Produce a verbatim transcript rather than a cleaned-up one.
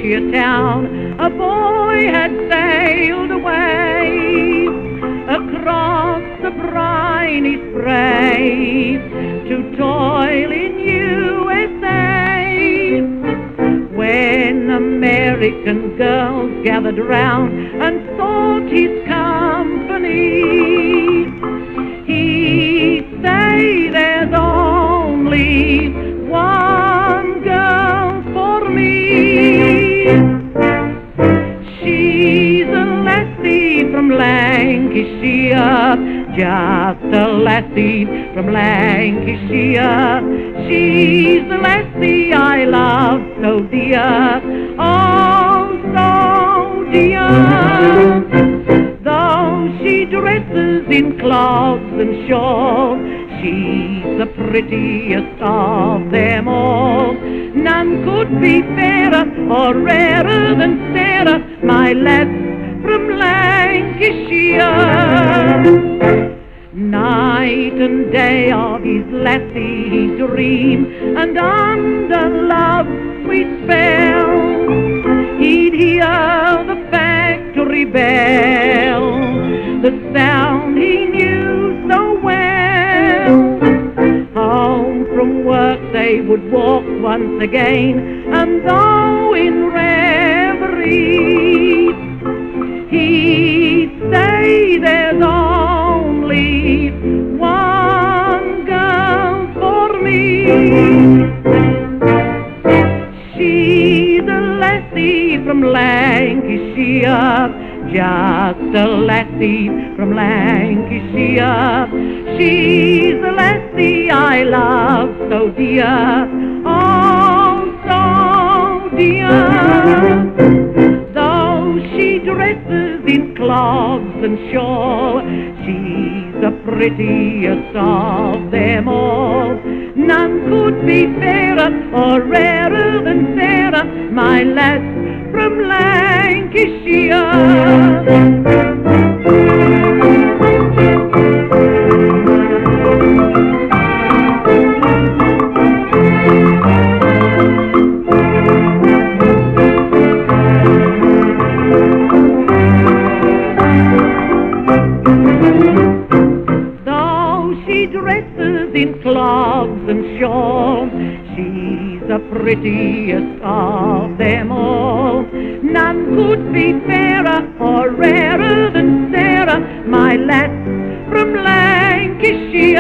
Lancashire town a boy had sailed away across the briny spray to toil in U S A. When American girls gathered round and sought his company, he'd say, "There's only one girl for me. She's a lassie from Lancashire, just a lassie from Lancashire. She's the lassie I love so dear, oh so dear. Though she dresses in clogs and shawls, she's the prettiest of them all. None could be fairer or rarer than Sarah, my lass from Lancashire. Night and day of his lassie he'd dream, and under love's sweet spell he'd hear the factory bell, the sound he knew so well. Home from work they would walk once again, and though in reverie he'd say, "There's only one girl for me. She's a lassie from Lancashire, just a lassie from Lancashire. She's a lassie I love so dear, oh so dear. Though she dresses in clogs and shawl, she's the prettiest of them all. None could be fairer or rarer than Sarah, my lass from Lancashire." Dresses in clogs and shawls, she's the prettiest of them all. None could be fairer or rarer than Sarah, my lass from Lancashire.